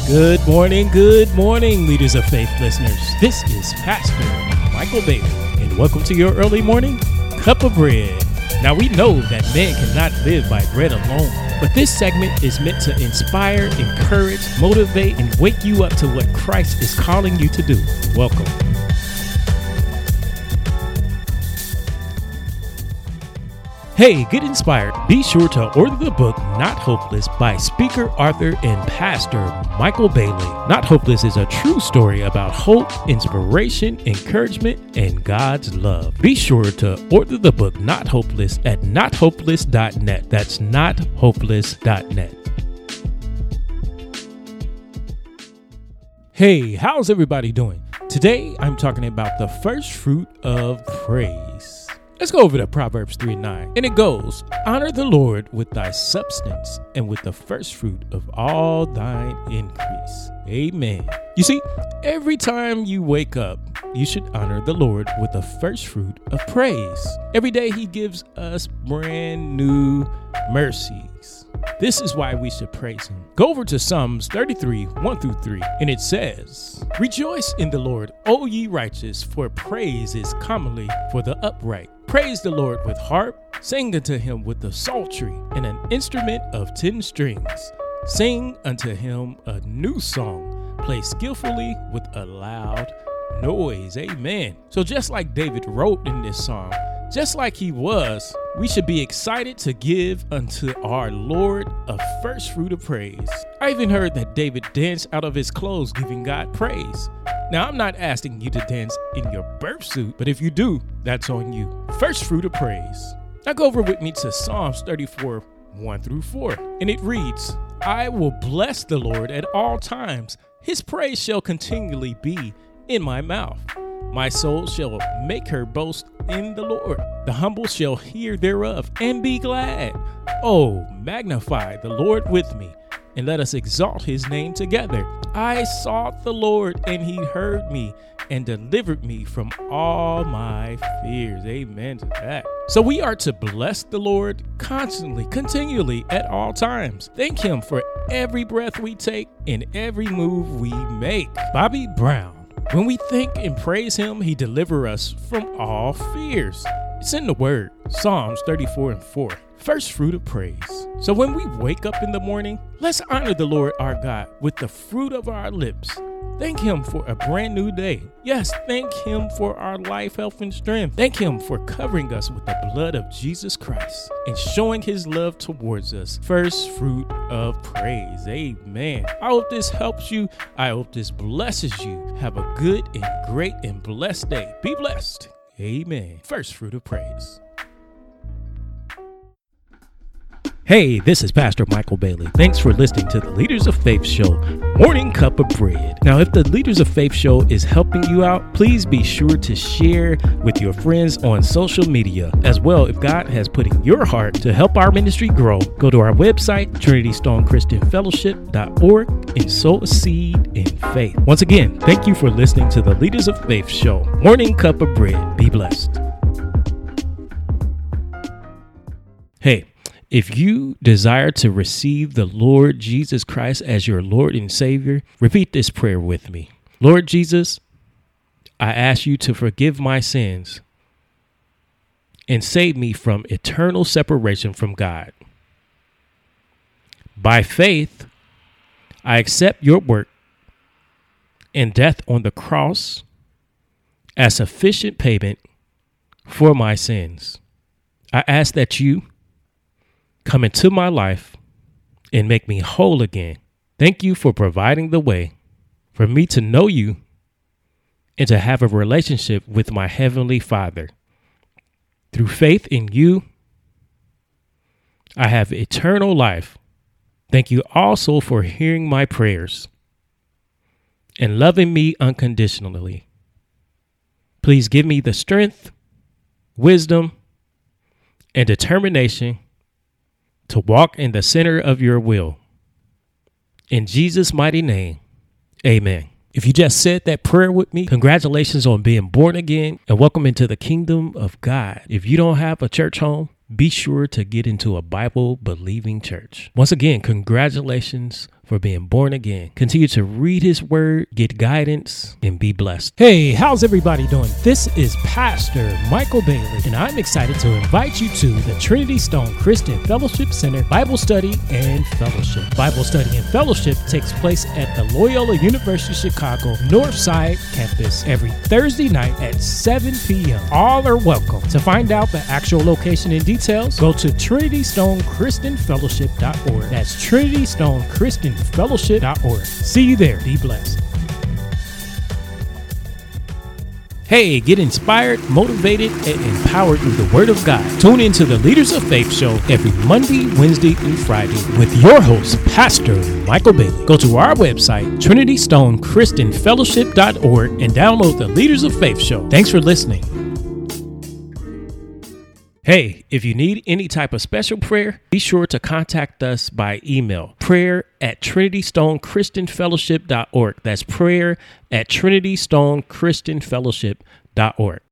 Good morning, Leaders of Faith listeners. This is Pastor Michael Bailey, and welcome to your early morning cup of bread. Now, we know that man cannot live by bread alone, but this segment is meant to inspire, encourage, motivate, and wake you up to what Christ is calling you to do. Welcome. Hey, get inspired. Be sure to order the book, Not Hopeless, by speaker, author, and pastor Michael Bailey. Not Hopeless is a true story about hope, inspiration, encouragement, and God's love. Be sure to order the book, Not Hopeless, at nothopeless.net. That's nothopeless.net. Hey, how's everybody doing? Today, I'm talking about the first fruit of praise. Let's go over to Proverbs 3:9, and it goes, honor the Lord with thy substance and with the first fruit of all thine increase. Amen. You see, every time you wake up, you should honor the Lord with the first fruit of praise. Every day he gives us brand new mercies. This is why we should praise him. Go over to Psalms 33, 1-3, and it says, rejoice in the Lord, O ye righteous, for praise is commonly for the upright. Praise the Lord with harp, sing unto him with the psaltery, and an instrument of 10 strings. Sing unto him a new song, play skillfully with a loud noise. Amen. So just like David wrote in this song, just like he was, we should be excited to give unto our Lord a first fruit of praise. I even heard that David danced out of his clothes giving God praise. Now, I'm not asking you to dance in your birth suit, but if you do, that's on you. First fruit of praise. Now go over with me to Psalms 34, 1-4, and it reads, I will bless the Lord at all times. His praise shall continually be in my mouth. My soul shall make her boast in the Lord. The humble shall hear thereof and be glad. Oh, magnify the Lord with me, and let us exalt his name together. I sought the Lord, and he heard me and delivered me from all my fears. Amen to that. So we are to bless the Lord constantly, continually, at all times. Thank him for every breath we take and every move we make. Bobby Brown. When we thank and praise him, he delivers us from all fears. It's in the word, Psalms 34:4, first fruit of praise. So when we wake up in the morning, let's honor the Lord our God with the fruit of our lips. Thank him for a brand new day. Yes, thank him for our life, health, and strength. Thank him for covering us with the blood of Jesus Christ and showing his love towards us. First fruit of praise. Amen. I hope this helps you. I hope this blesses you. Have a good and great and blessed day. Be blessed. Amen. First fruit of praise. Hey, this is Pastor Michael Bailey. Thanks for listening to the Leaders of Faith Show, Morning Cup of Bread. Now, if the Leaders of Faith Show is helping you out, please be sure to share with your friends on social media. As well, if God has put in your heart to help our ministry grow, go to our website, TrinityStoneChristianFellowship.org, and sow a seed in faith. Once again, thank you for listening to the Leaders of Faith Show, Morning Cup of Bread. Be blessed. Hey. If you desire to receive the Lord Jesus Christ as your Lord and Savior, repeat this prayer with me. Lord Jesus, I ask you to forgive my sins and save me from eternal separation from God. By faith, I accept your work and death on the cross as sufficient payment for my sins. I ask that you come into my life and make me whole again. Thank you for providing the way for me to know you and to have a relationship with my Heavenly Father. Through faith in you, I have eternal life. Thank you also for hearing my prayers and loving me unconditionally. Please give me the strength, wisdom, and determination to walk in the center of your will. In Jesus' mighty name, amen. If you just said that prayer with me, congratulations on being born again and welcome into the kingdom of God. If you don't have a church home, be sure to get into a Bible-believing church. Once again, congratulations for being born again. Continue to read his word, get guidance, and be blessed. Hey, how's everybody doing? This is Pastor Michael Bailey, and I'm excited to invite you to the Trinity Stone Christian Fellowship Center Bible Study and Fellowship. Bible Study and Fellowship takes place at the Loyola University Chicago Northside campus every Thursday night at 7 p.m. All are welcome. To find out the actual location and details, go to TrinityStoneChristianFellowship.org. That's TrinityStoneChristianFellowship.org. See you there. Be blessed. Hey, get inspired, motivated, and empowered through the Word of God. Tune into the Leaders of Faith show every Monday, Wednesday, and Friday with your host, Pastor Michael Bailey. Go to our website, TrinityStoneChristianFellowship.org, and download the Leaders of Faith show. Thanks for listening. Hey, if you need any type of special prayer, be sure to contact us by email, prayer@TrinityStoneChristianFellowship.org. That's prayer@TrinityStoneChristianFellowship.org.